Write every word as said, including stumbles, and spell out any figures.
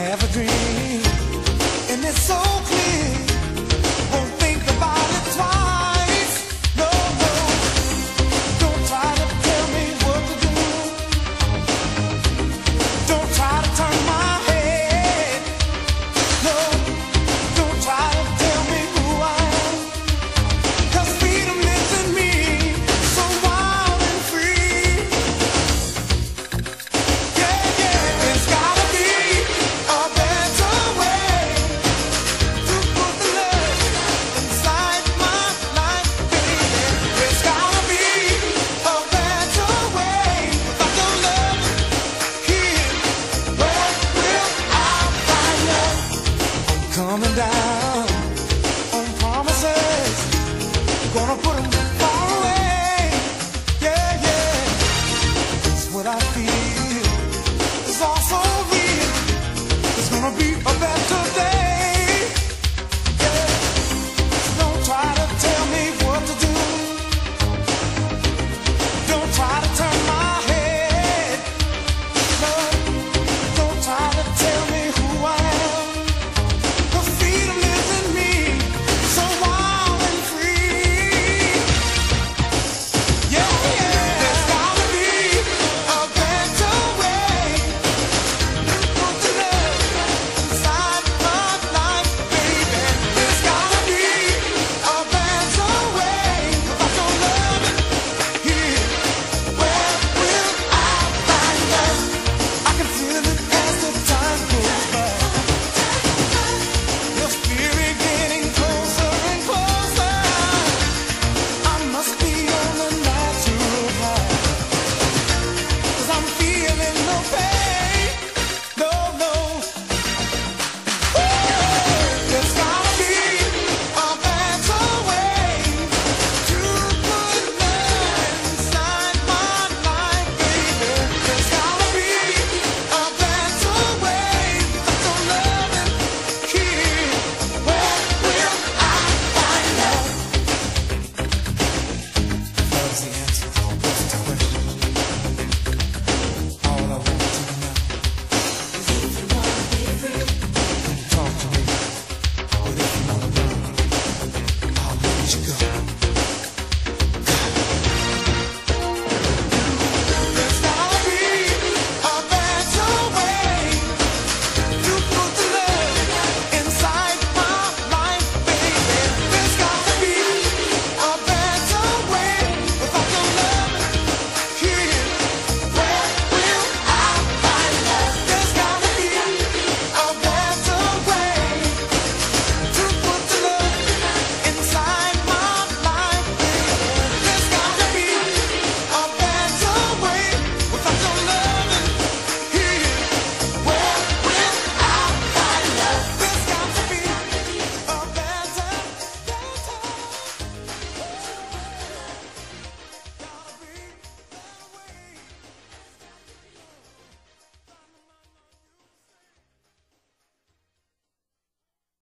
have a dream, and it's so clear. Won't think about it twice. No, no. Don't try to tell me what to do. Don't try to turn my head. No, don't try to tell me who I am. 'Cause freedom lives in me, so wild and free. Yeah, yeah, there's gotta be a better way to put the love inside my life, baby. There's gotta be a better way. Without your love here, where will I find love? I'm coming down on promises, gonna put 'em